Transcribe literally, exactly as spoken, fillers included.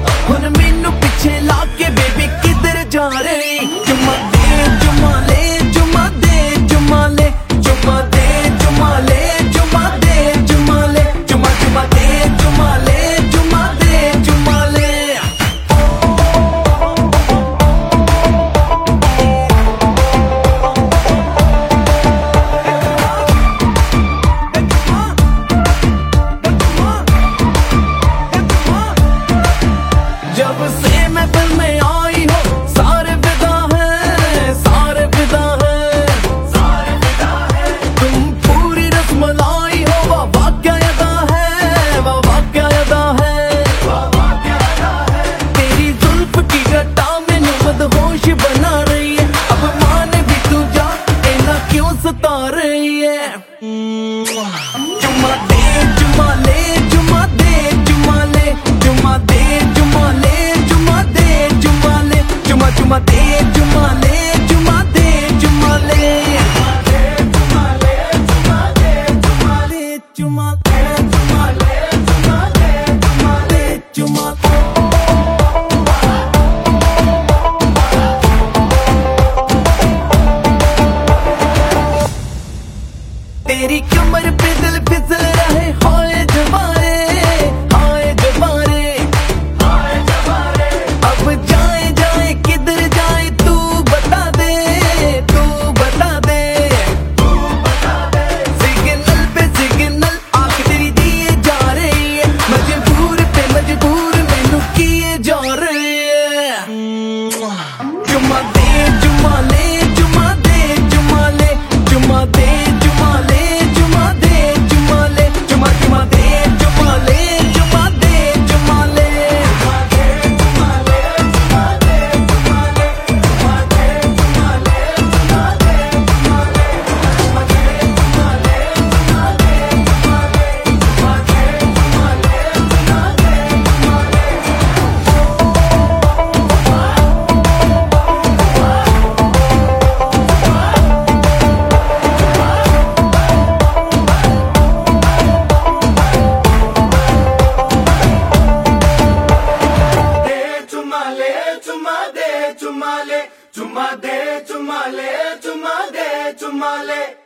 हुन मैनू पिछे ला के बेबी किधर जा रही। चुम्मा दे चुम्मा ले चुम्मा दे चुम्मा ले चुम्मा दे चुम्मा ले चुम्मा दे चुम्मा ले चुम्मा चुम्मा दे चुम्मा ले चुम्मा दे चुम्मा ले। जब से मैं फिल्म में आई हो सारे फिदा है सारे फिदा है सारे फिदा है। तुम पूरी रसमलाई हो वाह वाह क्या अदा है वाह वाह क्या अदा है वाह वाह क्या अदा है। तेरी जुल्फ की गट्टा मैनू मदहोश बना रही है। अब माने भी तू जा इतना क्यों सता रही है। चुम्मा दे चुम्मा ले चुम्मा दे चुम्मा ले चुम्मा दे चुम्मा ले चुम्मा दे चुम्मा ले चुम्मा चुम्मा दे चुम्मा ले चुम्मा दे चुम्मा ले चुम्मा ले चुम्मा दे चुम्मा ले चुम्मा दे चुम्मा ले चुम्मा दे चुम्मा दे चुम्मा। तेरी कमर पे दिल फिसल रहे हाय जवारे हाय जवारे हाय जवारे। अब जाए जाए किधर जाए तू बता दे तू बता दे तू बता दे। सिग्नल पे सिग्नल आंख तेरी दिए जा रही है। मजबूर पे मजबूर मैनू किए जा रही है। चुम्मा दे चुम्मा ले चुम्मा दे चुम्मा ले चुम्मा दे चुम्मा ले चुम्मा दे चुम्मा ले चुम्मा चुम्मा दे चुम्मा ले चुम्मा दे चुम्मा ले चुम्मा ले चुम्मा दे चुम्मा ले चुम्मा दे चुम्मा ले चुम्मा दे चुम्मा ले चुम्मा दे चुम्मा ले चुम्मा दे चुम्मा ले चुम्मा दे चुम्मा ले चुम्मा चुम्मा दे चुम्मा ले चुम्मा दे चुम्मा ले चुम्मा दे चुम्मा ले।